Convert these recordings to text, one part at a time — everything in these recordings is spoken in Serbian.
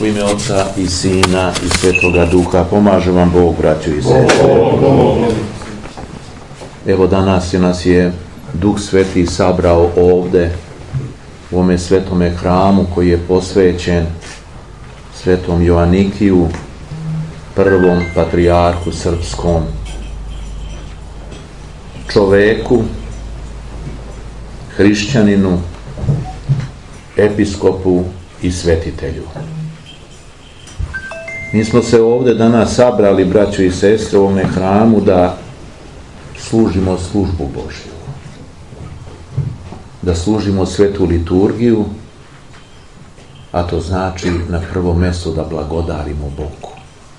ime Oca i Sina i Svetoga Duha. Pomaže vam Bog, braćo i sestre. Evo danas nas je Duh Sveti sabrao ovde u ovome svetome hramu koji je posvećen Svetom Joanikiju, prvom patrijarhu srpskom, čoveku, hrišćaninu, episkopu i svetitelju. Mi smo se ovdje danas sabrali, braćo i sestre, u ovome hramu da služimo službu Božju, da služimo svetu liturgiju, a to znači na prvo mjesto da blagodarimo Bogu.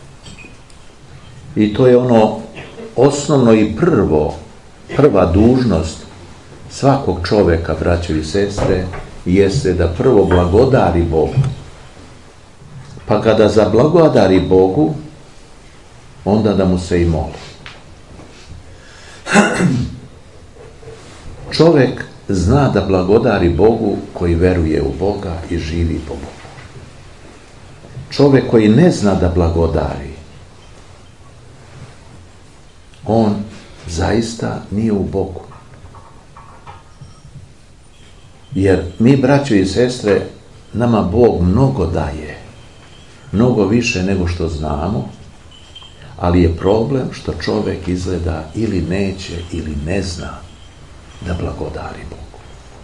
I to je ono osnovno i prva dužnost svakog čovjeka, braćo i sestre, jeste da prvo blagodari Bogu. Pa kada zablagodari Bogu, onda da mu se i moli. Čovjek zna da blagodari Bogu koji veruje u Boga i živi po Bogu. Čovjek koji ne zna da blagodari, on zaista nije u Bogu. Jer mi, braćo i sestre, nama Bog mnogo daje, mnogo više nego što znamo, ali je problem što čovjek izgleda ili neće ili ne zna da blagodari Bogu.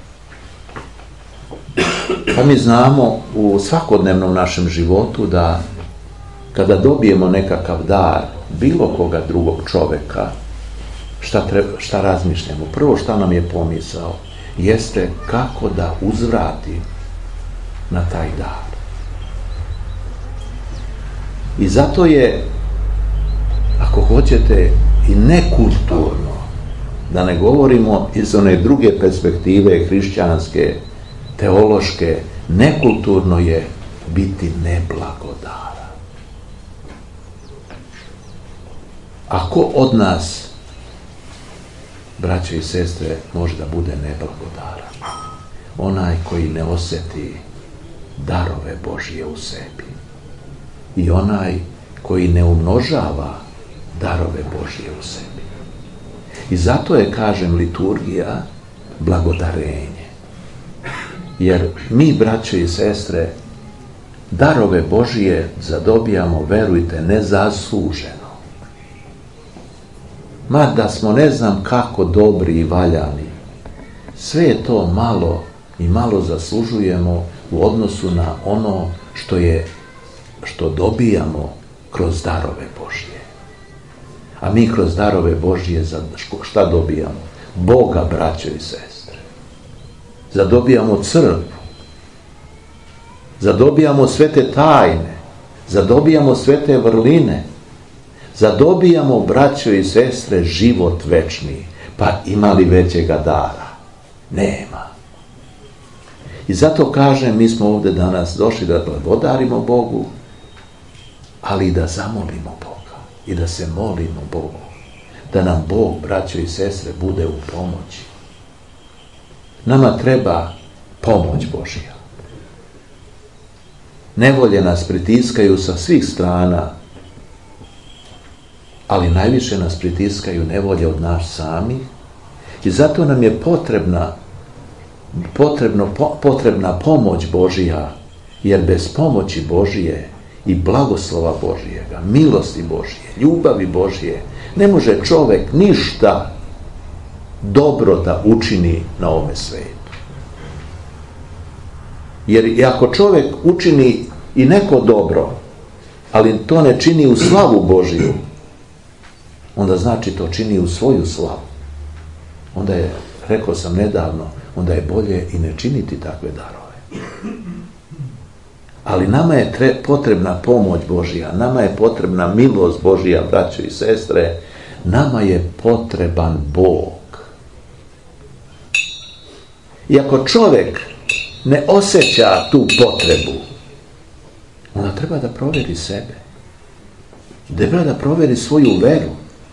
Pa mi znamo u svakodnevnom našem životu da kada dobijemo nekakav dar bilo koga drugog čovjeka, šta razmišljamo? Prvo šta nam je pomisao jeste kako da uzvrati na taj dar. I zato je, ako hoćete, i nekulturno, da ne govorimo iz one druge perspektive hrišćanske, teološke, nekulturno je biti neblagodaran. Ako od nas, braćo i sestre, može da bude neblagodaran? Onaj koji ne osjeti darove Božje u sebi i onaj koji ne umnožava darove Božje u sebi. I zato je, kažem, liturgija blagodarenje. Jer mi, braćo i sestre, darove Božje zadobijamo, verujte, nezasluženo. Mada smo ne znam kako dobri i valjani, sve je to malo i malo zaslužujemo u odnosu na ono što dobijamo kroz darove Božje. A mi kroz darove Božje šta dobijamo? Boga, braćo i sestre. Zadobijamo crkvu, zadobijamo svete tajne, zadobijamo svete vrline, zadobijamo, braćo i sestre, život večni. Pa ima li većega dara? Nema. I zato kažem, mi smo ovdje danas došli da blagodarimo Bogu, ali i da zamolimo Boga i da se molimo Bogu, da nam Bog, braćo i sestre, bude u pomoći. Nama treba pomoć Božja. Nevolje nas pritiskaju sa svih strana, ali najviše nas pritiskaju nevolje od nas samih i zato nam je potrebna pomoć Božja, jer bez pomoći Božje i blagoslova Božjega, milosti Božje, ljubavi Božje, ne može čovjek ništa dobro da učini na ovome svijetu. Jer ako čovjek učini i neko dobro, ali to ne čini u slavu Božju, onda znači to čini u svoju slavu. Onda je, rekao sam nedavno, onda je bolje i ne činiti takve darove. Ali nama je potrebna pomoć Božja, nama je potrebna milost Božja, braćo i sestre, nama je potreban Bog. I ako čovjek ne osjeća tu potrebu, onda treba da provjeri sebe. Treba da provjeri svoju veru.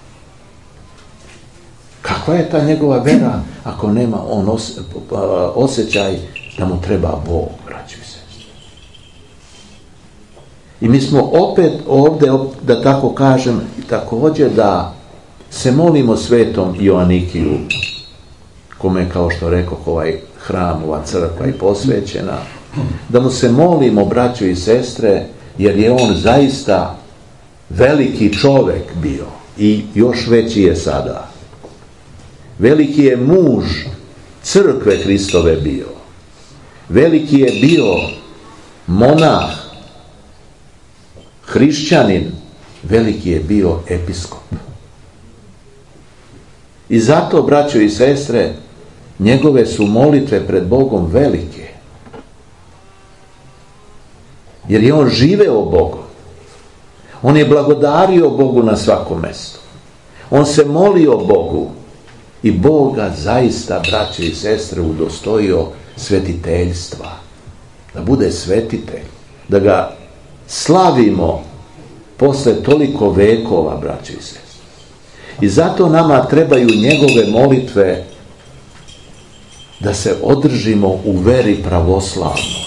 Kakva je ta njegova vera ako nema on osjećaj da mu treba Bog, braćo i sestre? I mi smo opet ovdje, da tako kažem, također da se molimo svetom Joanikiju, kome, kao što rekao, ovaj hram, ova crkva je posvećena, da mu se molimo, braćo i sestre, jer je on zaista veliki čovjek bio i još veći je sada. Veliki je muž crkve Hristove bio. Veliki je bio monah, hrišćanin, veliki je bio episkop. I zato, braćo i sestre, njegove su molitve pred Bogom velike. Jer je on živeo Bogom. On je blagodario Bogu na svakom mjestu. On se molio Bogu i Bog ga zaista, braće i sestre, udostojio svetiteljstva. Da bude svetitelj. Da ga slavimo posle toliko vekova, braće i sestre. I zato nama trebaju njegove molitve da se održimo u veri pravoslavnoj.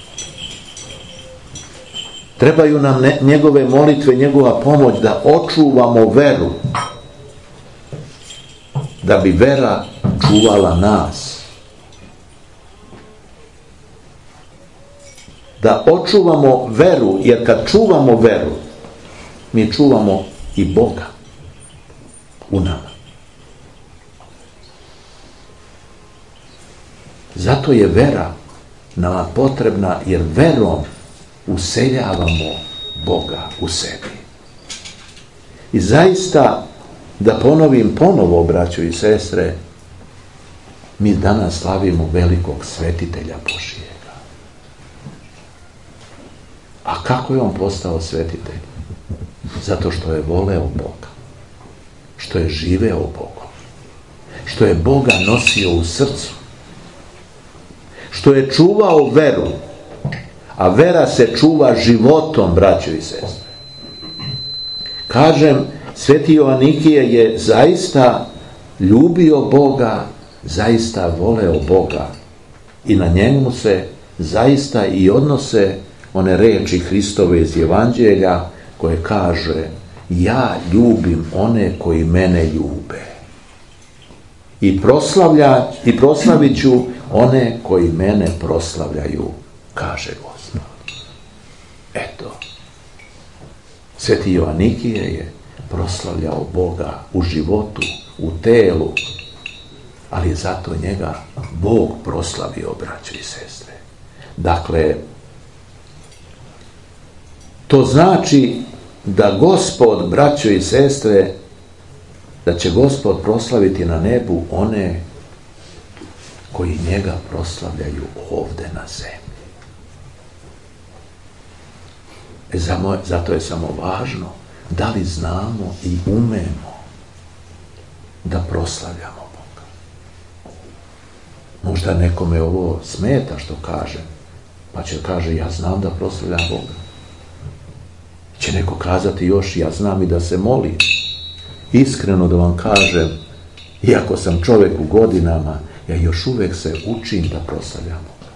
Trebaju nam njegove molitve, njegova pomoć da očuvamo veru. Da bi vera čuvala nas. Da očuvamo veru, jer kad čuvamo veru, mi čuvamo i Boga u nama. Zato je vera nama potrebna, jer verom useljavamo Boga u sebi. I zaista, da ponovim ponovo, braćo i sestre, mi danas slavimo velikog svetitelja Božijega. A kako je on postao svetitelj? Zato što je voleo Boga. Što je živeo Bogom. Što je Boga nosio u srcu. Što je čuvao veru. A vera se čuva životom, braćo i sestre. Kažem, sveti Joanikije je zaista ljubio Boga, zaista voleo Boga. I na njemu se zaista i odnose one riječi Hristove iz Evanđelja koje kaže: ja ljubim one koji mene ljube. I proslavit ću one koji mene proslavljaju, kaže Gospod. Eto, sveti Joanikije je proslavljao Boga u životu, u telu, ali je zato njega Bog proslavio, braćo i sestre. Dakle, to znači da Gospod, braćo i sestre, da će Gospod proslaviti na nebu one koji njega proslavljaju ovdje na zemlji. Zato je samo važno da li znamo i umemo da proslavljamo Boga. Možda nekome ovo smeta što kažem, pa će kaže: ja znam da proslavljam Boga. Će neko kazati još: ja znam i da se molim. Iskreno da vam kažem, iako sam čovjek u godinama, ja još uvijek se učim da proslavljam Boga.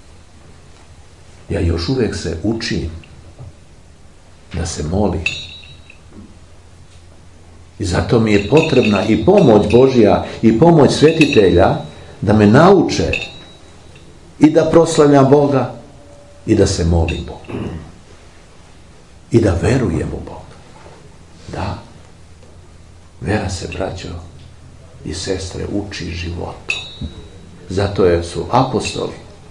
Ja još uvijek se učim da se molim. I zato mi je potrebna i pomoć Božja i pomoć svetitelja da me nauče i da proslavljam Boga i da se molim Bogu. I da verujem u Boga. Da, vera se, braćo i sestre, uči životu. Zato su apostoli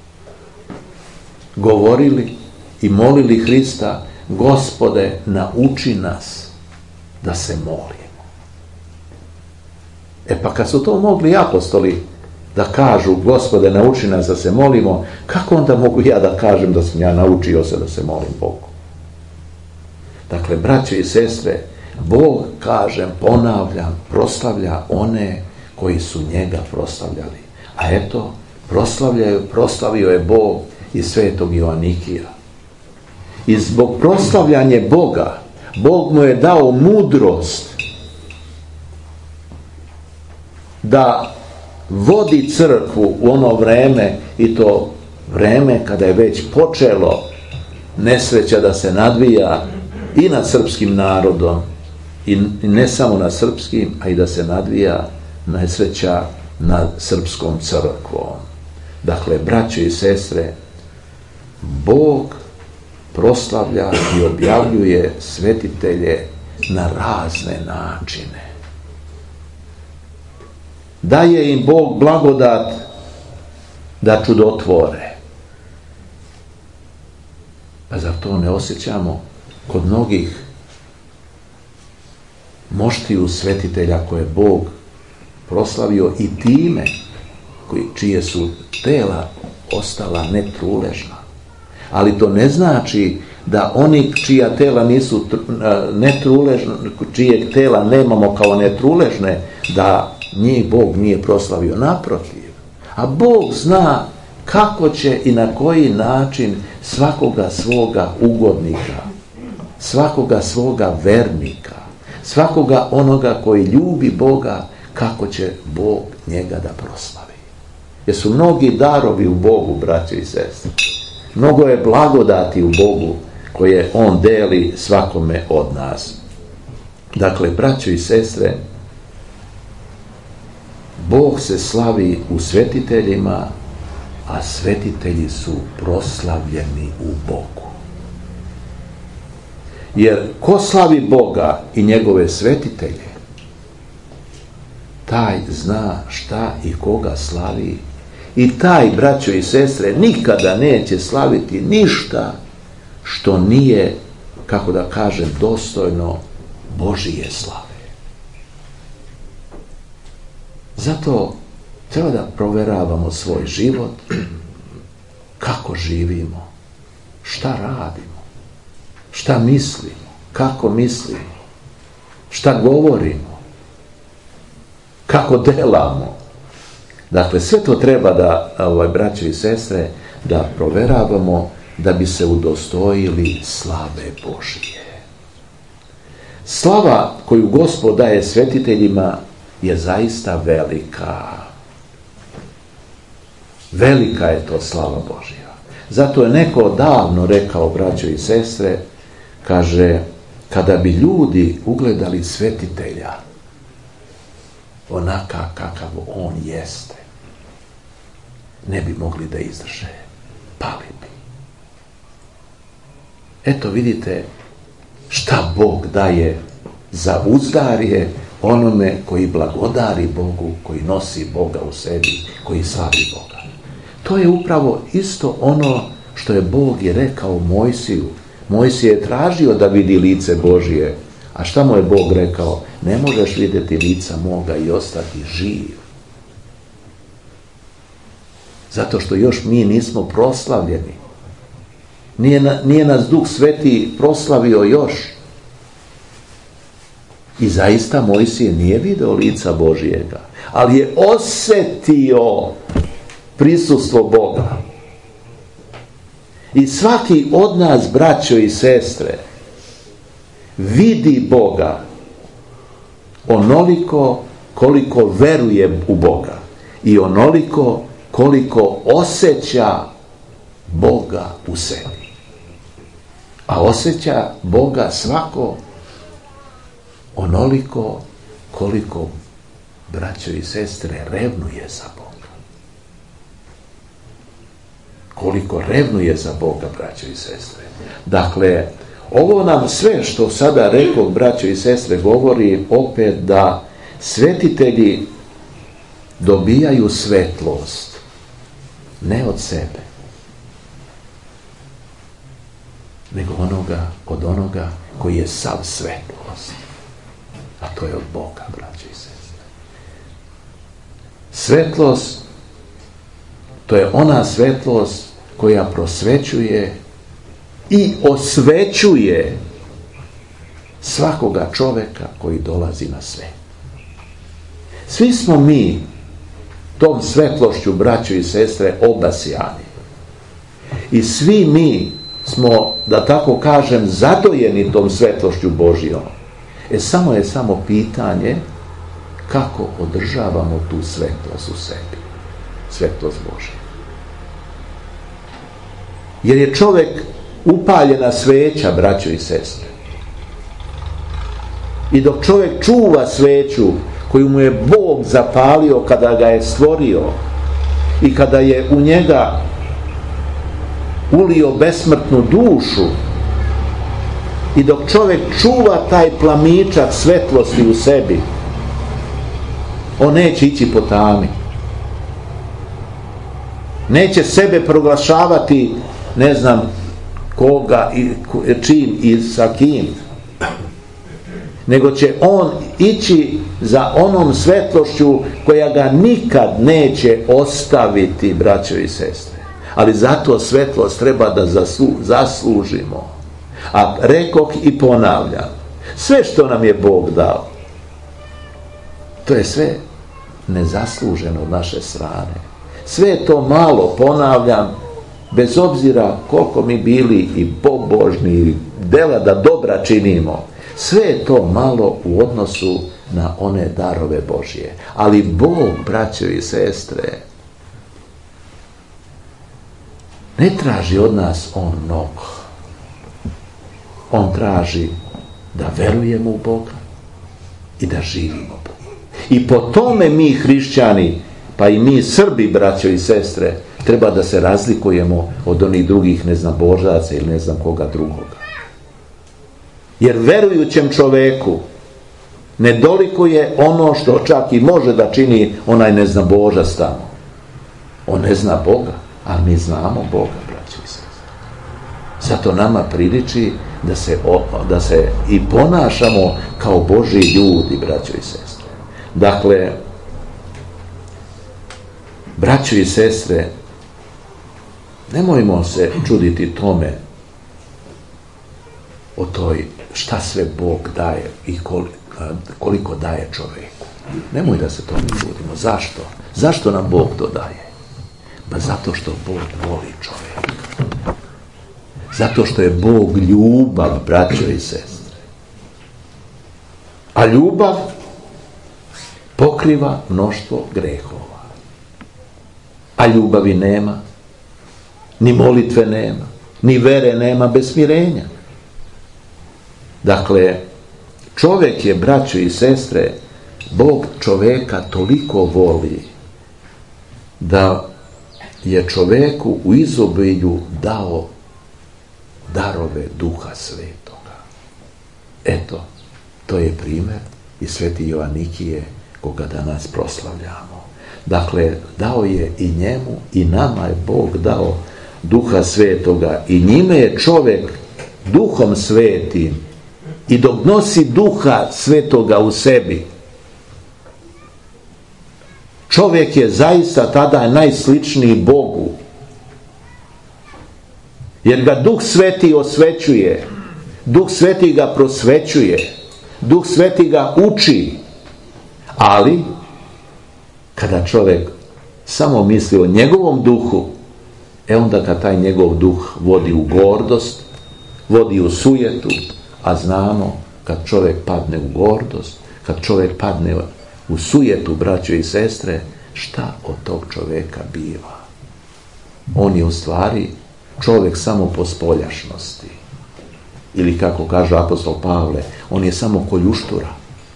govorili i molili Hrista: Gospode, nauči nas da se molimo. Pa kad su to mogli apostoli da kažu: Gospode, nauči nas da se molimo, kako onda mogu ja da kažem da sam ja naučio se da se molim Bogu? Dakle, braće i sestre, Bog, kažem, ponavljam, proslavlja one koji su njega proslavljali. A eto, proslavio je Bog i svetog Joanikija. I zbog proslavljanja Boga, Bog mu je dao mudrost da vodi crkvu u ono vreme, i to vreme kada je već počelo nesreća da se nadvija i nad srpskim narodom, i ne samo nad srpskim, a i da se nadvija nesreća nad srpskom crkvom. Dakle, braćo i sestre, Bog proslavlja i objavljuje svetitelje na razne načine. Daje im Bog blagodat da čudotvore. Pa zar to ne osjećamo kod mnogih moštiju svetitelja koje Bog proslavio i time čije su tela ostala netruležna. Ali to ne znači da oni čija tela nisu netruležna, čijeg tela nemamo kao netruležne, da njih Bog nije proslavio. Naprotiv. A Bog zna kako će i na koji način svakoga svoga ugodnika, svakoga svoga vernika, svakoga onoga koji ljubi Boga, kako će Bog njega da proslavi. Jer su mnogi darovi u Bogu, braće i sestre. Mnogo je blagodati u Bogu koje On deli svakome od nas. Dakle, braćo i sestre, Bog se slavi u svetiteljima, a svetitelji su proslavljeni u Bogu. Jer ko slavi Boga i njegove svetitelje, taj zna šta i koga slavi, i taj, braćo i sestre, nikada neće slaviti ništa što nije, kako da kažem, dostojno Božije slave. Zato treba da proveravamo svoj život, kako živimo, šta radimo, šta mislimo, kako mislimo, šta govorimo, kako delamo. Dakle, sve to treba da, braćo i sestre, da proveravamo da bi se udostojili slave Božije. Slava koju Gospod daje svetiteljima je zaista velika. Velika je to slava Božja. Zato je neko davno rekao, braćo i sestre, kaže, kada bi ljudi ugledali svetitelja onaka kakav on jeste, ne bi mogli da izdrže, pali bi. Eto vidite šta Bog daje za uzdarje onome koji blagodari Bogu, koji nosi Boga u sebi, koji slavi Boga. To je upravo isto ono što je Bog i rekao Mojsiju. Mojsije je tražio da vidi lice Božije, a šta mu je Bog rekao? Ne možeš vidjeti lica moga i ostati živ. Zato što još mi nismo proslavljeni. Nije nas Duh Sveti proslavio još. I zaista Mojsije nije video lica Božijega, ali je osjetio prisustvo Boga. I svaki od nas, braćo i sestre, vidi Boga onoliko koliko veruje u Boga i onoliko koliko osjeća Boga u sebi. A osjeća Boga svako onoliko koliko, braćo i sestre, revnuje za Boga. Koliko revnuje za Boga, braćo i sestre. Dakle, ovo nam sve što sada rekao, braćo i sestre, govori opet da svetitelji dobijaju svetlost ne od sebe, nego od onoga koji je sav svetlost, a to je od Boga, braćo i sestre. Svetlost, to je ona svetlost koja prosvećuje i osvećuje svakoga čoveka koji dolazi na svet. Svi smo mi tom svetlošću, braćo i sestre, obasjani. I svi mi smo, da tako kažem, zadojeni tom svetlošću Božijom. Samo je pitanje kako održavamo tu svetlost u sebi. Svetlost Božja. Jer je čovjek upaljena sveća, braćo i sestre. I dok čovjek čuva sveću koju mu je Bog zapalio kada ga je stvorio i kada je u njega ulio besmrtnu dušu, i dok čovjek čuva taj plamičak svetlosti u sebi, on neće ići po tami. Neće sebe proglašavati ne znam koga i čim i sa kim, nego će on ići za onom svetlošću koja ga nikad neće ostaviti, braćo i sestre. Ali zato svetlost treba da zaslužimo. A rekoh i ponavljam, sve što nam je Bog dao, to je sve nezasluženo od naše strane. Sve je to malo, ponavljam, bez obzira koliko mi bili i pobožni i dela da dobra činimo, sve je to malo u odnosu na one darove Božje. Ali Bog, braćo i sestre, ne traži od nas on mnogo. On traži da verujemo u Boga i da živimo Boga. I po tome mi hrišćani, pa i mi Srbi, braćo i sestre, treba da se razlikujemo od onih drugih neznabožaca ili ne znam koga drugoga. Jer verujućem čoveku ne dolikuje ono što čak i može da čini onaj neznabožac tamo. On ne zna Boga, ali mi znamo Boga, braćo i sestre. Zato nama priliči da se i ponašamo kao Božji ljudi, braćo i sestre. Dakle, braćo i sestre, nemojmo se čuditi tome o toj šta sve Bog daje i koliko daje čoveku. Nemoj da se tome čudimo. Zašto? Zašto nam Bog to daje? Pa zato što Bog voli čoveka. Zato što je Bog ljubav, braćo i sestre. A ljubav pokriva mnoštvo grehova. A ljubavi nema, ni molitve nema, ni vere nema bez smirenja. Dakle, čovjek je, braćo i sestre, Bog čoveka toliko voli da je čoveku u izobilju dao darove Duha Svetoga. Eto, to je primjer i sveti Joanikije koga danas proslavljamo. Dakle, dao je i njemu i nama je Bog dao Duha Svetoga i njime je čovjek Duhom Svetim i dok nosi Duha Svetoga u sebi, čovjek je zaista tada najsličniji Bogu. Jer ga Duh Sveti osvećuje, Duh Sveti ga prosvećuje, Duh Sveti ga uči. Ali, kada čovjek samo misli o njegovom duhu, onda ga taj njegov duh vodi u gordost, vodi u sujetu, a znamo kad čovjek padne u gordost, kad čovjek padne u sujetu, braćo i sestre, šta od tog čovjeka biva? On je u stvari čovjek samo po spoljašnosti. Ili kako kaže apostol Pavle, on je samo koljuštura.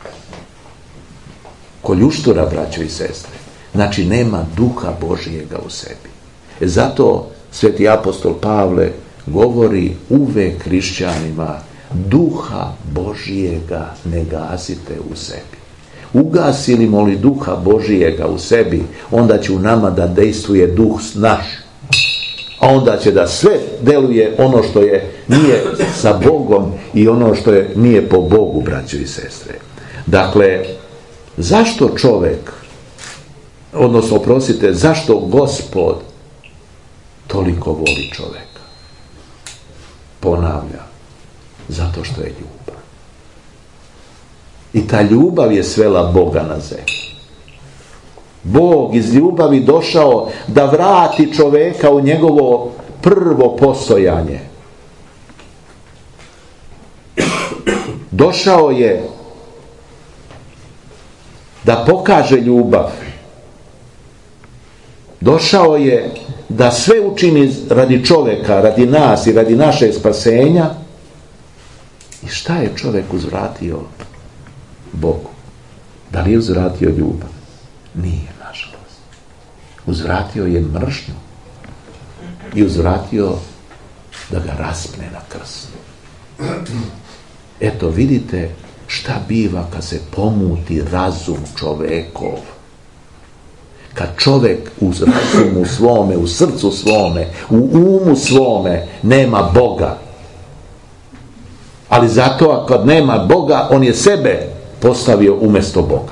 Koljuštura, braćo i sestre. Znači, nema Duha Božijega u sebi. Zato sveti apostol Pavle govori uvek hrišćanima, Duha Božijega ne gasite u sebi. Ugasimo li Duha Božijega u sebi, onda će u nama da dejstvuje Duh naš. A onda će da sve deluje ono što nije sa Bogom i ono što nije po Bogu, braćo i sestre. Dakle, zašto čovjek, odnosno, oprostite, zašto Gospod toliko voli čovjeka? Ponavljam, zato što je ljubav. I ta ljubav je svela Boga na zemlju. Bog iz ljubavi došao da vrati čovjeka u njegovo prvo postojanje. Došao je da pokaže ljubav. Došao je da sve učini radi čovjeka, radi nas i radi našeg spasenja. I šta je čovjek uzvratio Bogu? Da li je uzvratio ljubav? Nije, nažalost. Uzvratio je mržnju i uzvratio da ga raspne na krstu. Eto, vidite šta biva kad se pomuti razum čovekov. Kad čovjek u razumu svome, u srcu svome, u umu svome nema Boga. Ali zato kad nema Boga, on je sebe postavio umjesto Boga.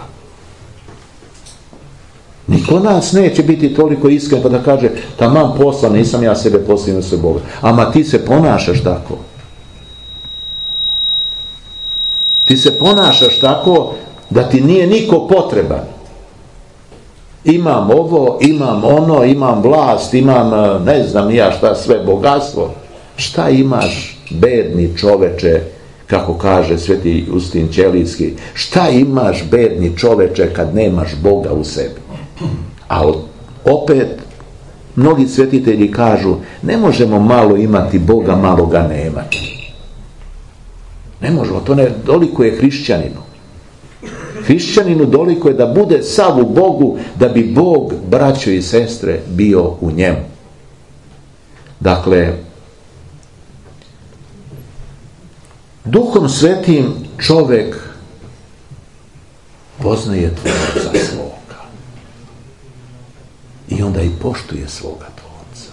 Niko nas neće biti toliko iskren pa da kaže, taman posla, nisam ja sebe postavio umjesto Boga. Ama ti se ponašaš tako. Ti se ponašaš tako da ti nije niko potreban. Imam ovo, imam ono, imam vlast, imam ne znam ja šta sve, bogatstvo. Šta imaš, bedni čoveče, kako kaže sveti Justin Ćelijski, šta imaš, bedni čoveče, kad nemaš Boga u sebi? A opet mnogi svetitelji kažu, ne možemo malo imati Boga, malo ga nemati. Ne možemo, to ne dolikuje hrišćaninu. Hrišćaninu dolikuje da bude sav u Bogu, da bi Bog, braćo i sestre, bio u njemu. Dakle, Duhom Svetim čovjek poznaje Tvorca svoga i onda i poštuje svoga Tvorca.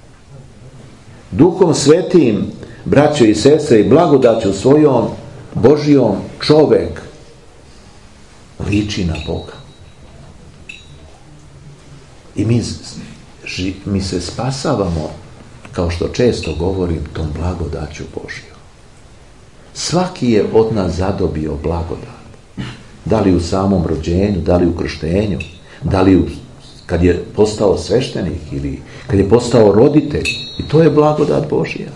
Duhom Svetim, braćo i sestre, i blagodaću svojom Božijom čovjek liči na Boga. I mi se spasavamo, kao što često govorim, tom blagodaću Božijom. Svaki je od nas zadobio blagodat. Da li u samom rođenju, da li u krštenju, da li kad je postao sveštenik ili kad je postao roditelj. I to je blagodat Božija.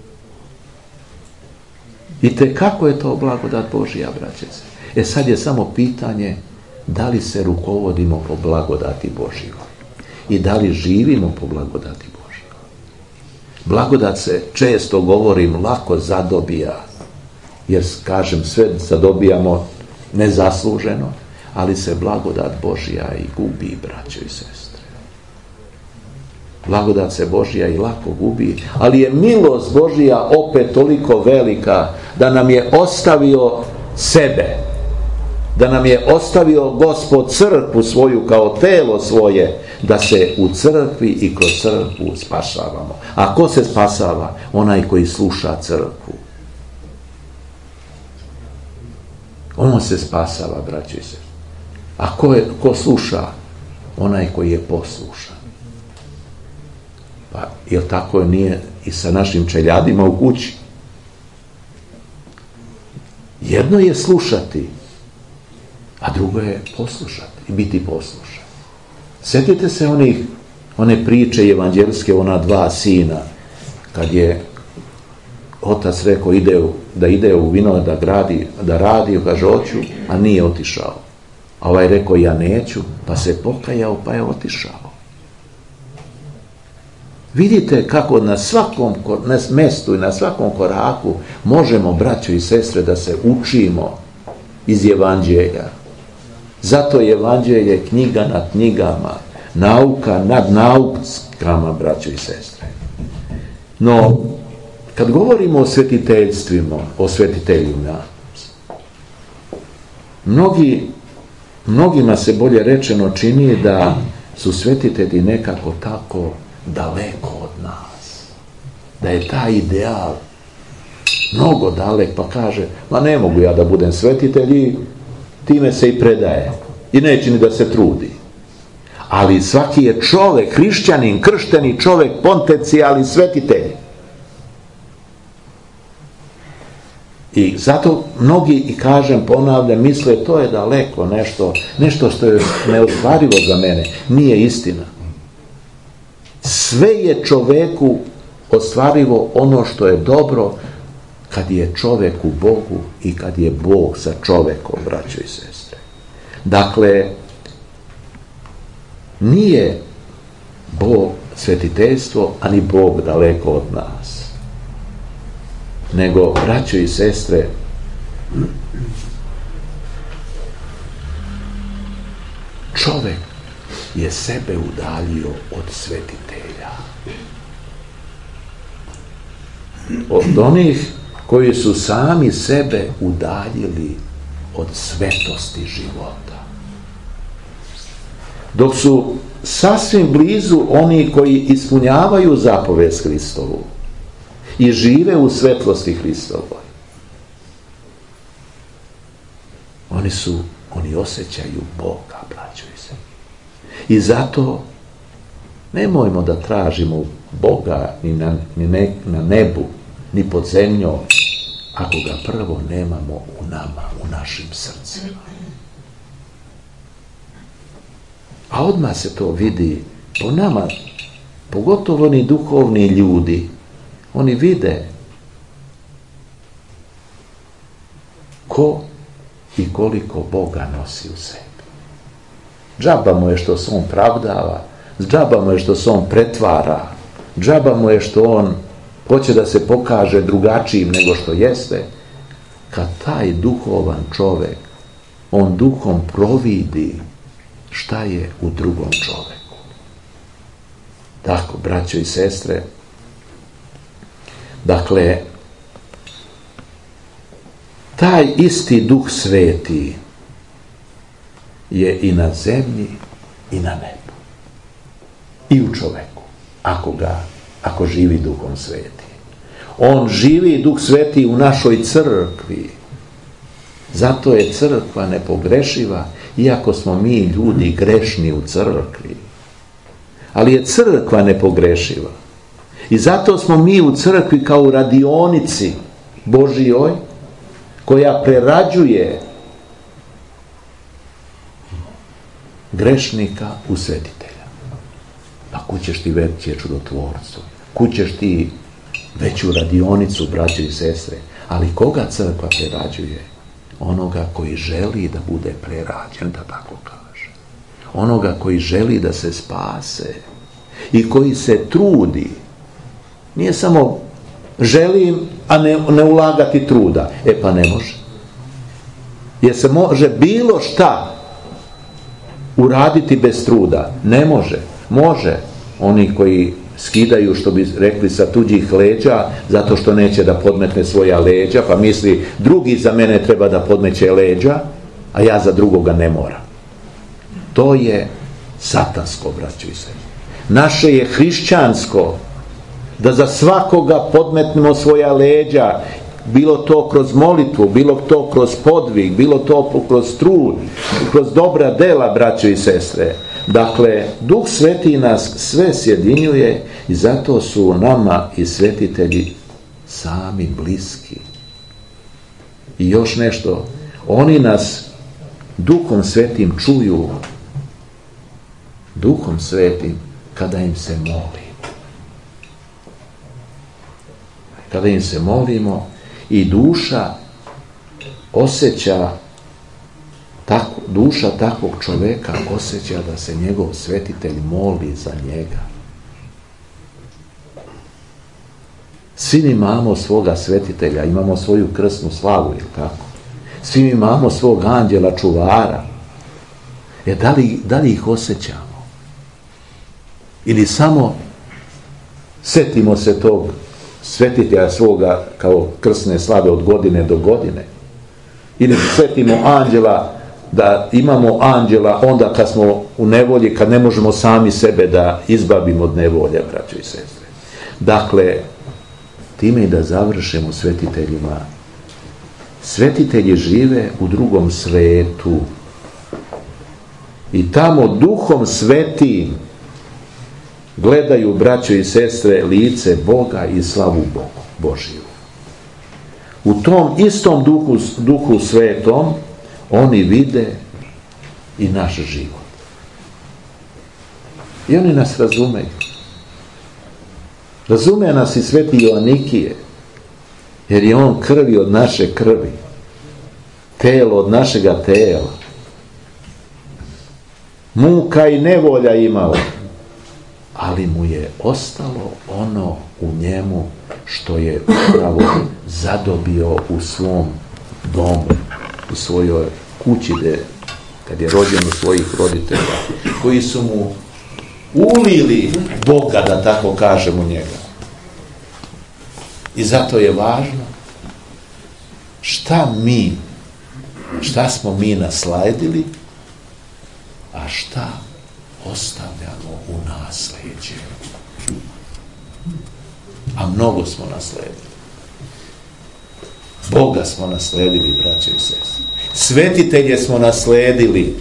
I kako je to blagodat Božija, braće se? Sad je samo pitanje da li se rukovodimo po blagodati Božijoj i da li živimo po blagodati Božijoj. Blagodat se, često govorim, lako zadobija, jer kažem, sve zadobijamo nezasluženo, ali se blagodat Božija i gubi, braćo i sestre. Blagodat se Božija i lako gubi, ali je milost Božija opet toliko velika da nam je ostavio sebe, da nam je ostavio Gospod crkvu svoju kao telo svoje, da se u crkvi i kroz crkvu spasavamo. A ko se spasava? Onaj koji sluša crkvu. On se spasava, braćo i sestre. A ko sluša? Onaj koji je poslušan. Pa, jer tako nije i sa našim čeljadima u kući. Jedno je slušati, a drugo je poslušati i biti poslušan. Sjetite se one priče evanđelske, ona dva sina, kad je otac rekao da ide u vino da radi, kaže hoću, a nije otišao. A ovaj rekao ja neću, pa se pokajao, pa je otišao. Vidite kako na svakom mjestu i na svakom koraku možemo, braćo i sestre, da se učimo iz evanđelja. Zato je evanđelje knjiga nad knjigama, nauka nad naukama, braćo i sestre. No, kad govorimo o svetiteljstvima, o svetiteljima, mnogima se bolje rečeno čini da su svetitelji nekako tako daleko od nas. Da je taj ideal mnogo dalek, pa kaže, ma ne mogu ja da budem svetitelj i time se i predaje. I neće ni da se trudi. Ali svaki je čovjek, hrišćanin, kršteni čovjek, potencijalni svetitelj. I zato mnogi, i kažem, ponavljam, misle to je daleko nešto što je neostvarivo za mene. Nije istina. Sve je čoveku ostvarivo ono što je dobro kad je čovjek u Bogu i kad je Bog sa čovjekom, braćo i sestre. Dakle, nije Bog svetiteljstvo, a ni Bog daleko od nas. Nego, braćo i sestre, čovjek je sebe udaljio od svetitelja. Od onih koji su sami sebe udaljili od svetosti života. Dok su sasvim blizu oni koji ispunjavaju zapovest Hristovu i žive u svetlosti Hristovoj. Oni osjećaju Boga, braćo i sestre. I zato nemojmo da tražimo Boga ni na nebu, ni pod zemljom, ako ga prvo nemamo u nama, u našim srcima. A odmah se to vidi po nama, pogotovo oni duhovni ljudi, oni vide ko i koliko Boga nosi u sebi. Džaba mu je što se on pravdava, džaba mu je što se on pretvara, džaba mu je što on hoće da se pokaže drugačijim nego što jeste. Kad taj duhovan čovjek, on duhom providi šta je u drugom čovjeku. Tako, braćo i sestre, dakle, taj isti Duh Sveti je i na zemlji i na nebu. I u čovjeku, ako živi Duhom Sveti. On živi, Duh Sveti, u našoj crkvi. Zato je crkva nepogrešiva, iako smo mi ljudi grešni u crkvi. Ali je crkva nepogrešiva. I zato smo mi u crkvi kao u radionici Božijoj, koja prerađuje grešnika u svetitelja. Pa kud ćeš ti veće čudotvorstvo? Kud ćeš ti veću radionicu, braće i sestre? Ali koga crkva prerađuje? Onoga koji želi da bude prerađen, da tako kaže. Onoga koji želi da se spase i koji se trudi. Nije samo želim, a ne ulagati truda. Pa ne može. Jer se može bilo šta uraditi bez truda. Ne može. Može. Oni koji skidaju, što bi rekli, sa tuđih leđa, zato što neće da podmetne svoja leđa, pa misli drugi za mene treba da podmeće leđa, a ja za drugoga ne moram. To je satansko, braćo i sestre. Naše je hrišćansko da za svakoga podmetnemo svoja leđa, bilo to kroz molitvu, bilo to kroz podvig, bilo to kroz trud, kroz dobra dela, braćo i sestre. Dakle, Duh Sveti nas sve sjedinjuje i zato su nama i svetitelji sami bliski. I još nešto, oni nas Duhom Svetim čuju, Duhom Svetim, kada im se moli. Kada im se molimo i duša osjeća, duša takvog čovjeka osjeća da se njegov svetitelj moli za njega. Svi mi imamo svoga svetitelja, imamo svoju krsnu slavu, ili tako? Svi mi imamo svog anđela čuvara. Da li ih osjećamo? Ili samo setimo se tog svetitelja svoga kao krsne slave od godine do godine? Ili setimo anđela, da imamo anđela onda kad smo u nevolji, kad ne možemo sami sebe da izbavimo od nevolja, braćo i sestre. Dakle, time i da završimo svetiteljima. Svetitelji žive u drugom svetu i tamo Duhom Svetim gledaju, braćo i sestre, lice Boga i slavu Božiju. U tom istom duhu svetom oni vide i naš život. I oni nas razumeju. Razume nas i sveti Joanikije, jer je on krvi od naše krvi, telo od našega tela. Muka i nevolja imao, ali mu je ostalo ono u njemu što je upravo zadobio u svom domu, u svojoj kući, kad je rođen u svojih roditelja, koji su mu ulili Boga, da tako kažem, u njega. I zato je važno šta smo mi nasledili, a šta ostavljamo u nasleđe. A mnogo smo nasledili. Boga smo nasledili, braćo i sestre. Svetitelje smo nasledili.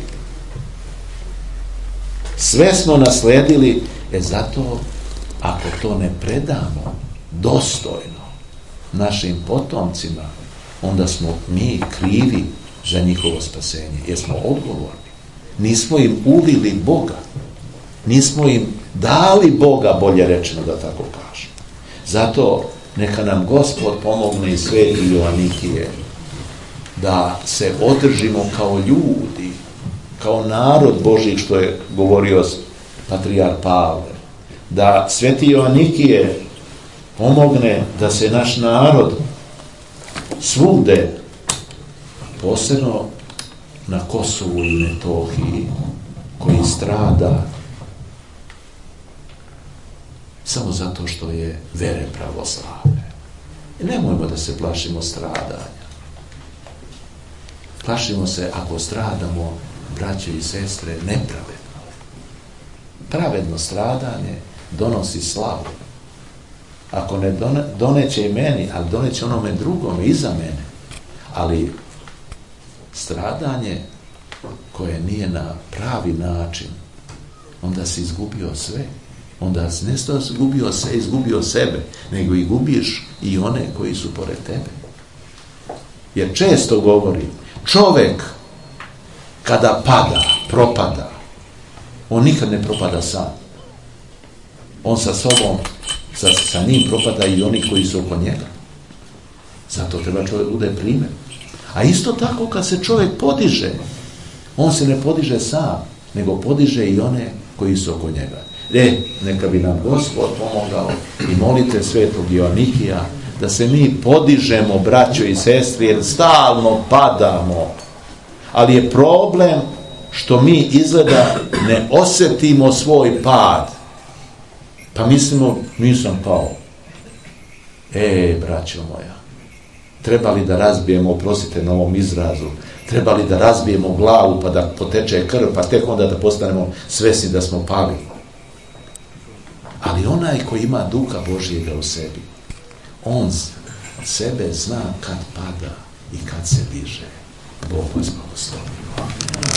Sve smo nasledili, zato ako to ne predamo dostojno našim potomcima, onda smo mi krivi za njihovo spasenje, jer smo odgovorni. Nismo im ulili Boga. Nismo im dali Boga, bolje rečeno, da tako kažem. Zato neka nam Gospod pomogne i Sveti Joanikije da se održimo kao ljudi, kao narod Božji, što je govorio patrijarh Pavle. Da Sveti Joanikije pomogne da se naš narod svugde, posebno na Kosovu i Metohiji, koji strada samo zato što je vere pravoslavne. I nemojmo da se plašimo stradanja. Plašimo se ako stradamo, braće i sestre, nepravedno. Pravedno stradanje donosi slavu. Ako ne doneće i meni, ali doneće onome drugome iza mene. Ali stradanje koje nije na pravi način, onda si izgubio sve. Onda ne što izgubio sve, izgubio sebe, nego i gubiš i one koji su pored tebe. Jer često govori, čovek kada pada, propada, on nikad ne propada sam. On sa sobom, sa njim propada i oni koji su oko njega. Zato treba čovjek bude primjer. A isto tako kad se čovjek podiže, on se ne podiže sam, nego podiže i one koji su oko njega. Neka bi nam Gospod pomogao i molite Svetog Joanikija da se mi podižemo, braćo i sestri, jer stalno padamo. Ali je problem što mi izgleda ne osjetimo svoj pad. Pa mislimo, nisam pao. Braćo moja, trebali da razbijemo, oprostite na ovom izrazu, trebali da razbijemo glavu pa da poteče krv, pa tek onda da postanemo svesni da smo pali. Ali onaj koji ima Duha Božjega u sebi, on sebe zna kad pada i kad se diže. Bog vas blagoslovi.